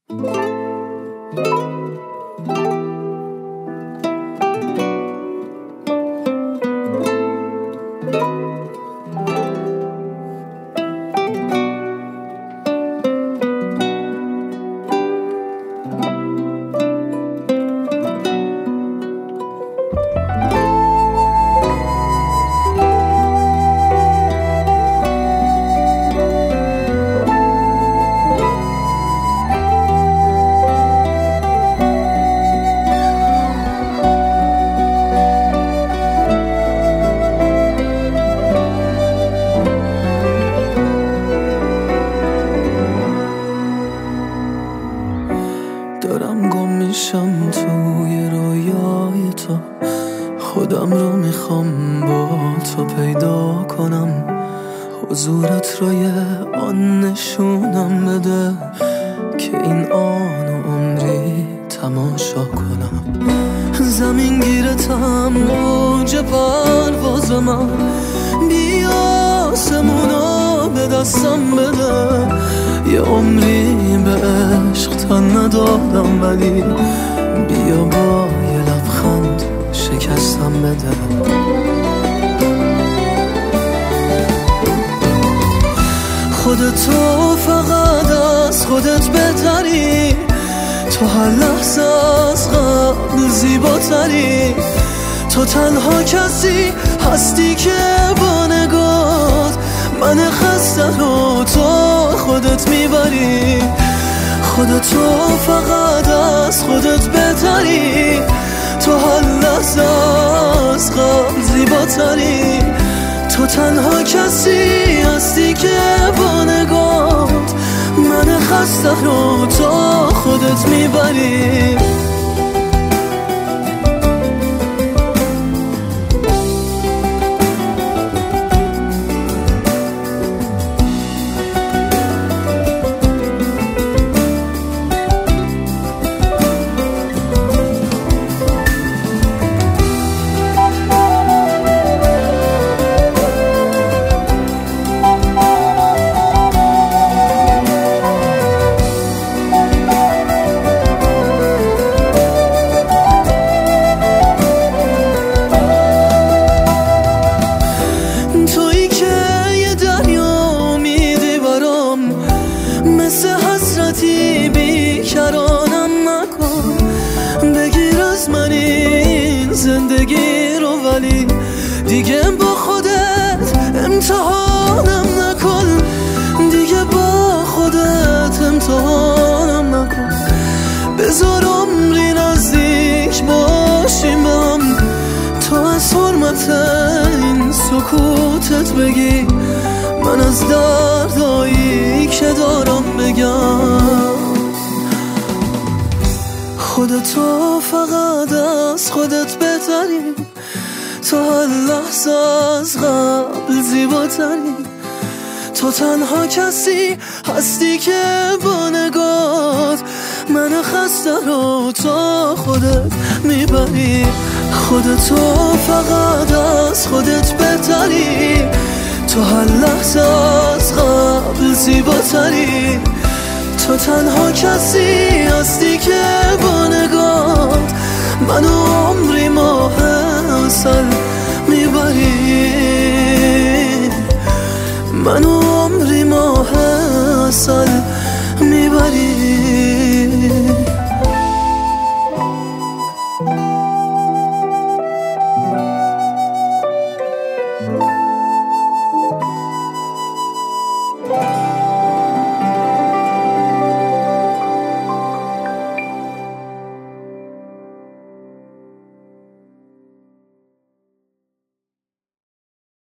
دارم گم میشم توی رویای تو، خودم رو میخوام با تو پیدا کنم، حضورت رو یه آن نشونم بده که این آن عمری تماشا کنم. زمین گیرتم موج پرواز من، بیا آسمونو به دستم بده، یه عمری به عشق تن ندادم ولی بیا با یه لبخند شکستم بده. خودتو فقط از خودت بهتری، تو هر لحظه از قبل زیباتری، تو تنها کسی هستی که با نگات من خسته رو تو خودت میبری. خودتو فقط از خودت بهتری، تو هر لحظه از قبل زیباتری، تو تنها کسی هستی که با نگات من خسته رو تو خودت میبری. مثل حسرتی بیکرانم نکن، بگیر از من این زندگی رو ولی دیگه با خودت امتحانم نکن، دیگه با خودت امتحانم نکن. بذار عمری نزدیک باشیم به هم، تو از حرمت این سکوتت بگی، من از دردایی که دارم بگم. خودتو فقط از خودت بهتری، تو هر لحظه از قبل زیباتری، تو تنها کسی هستی که با نگات من خسته رو تو خودت میبری. خودتو فقط از خودت بهتری، تو هر لحظه از قبل زیباتری، تو تنها کسی هستی که با نگات منو عمری ماه عسل میبری، منو عمری ماه عسل میبری.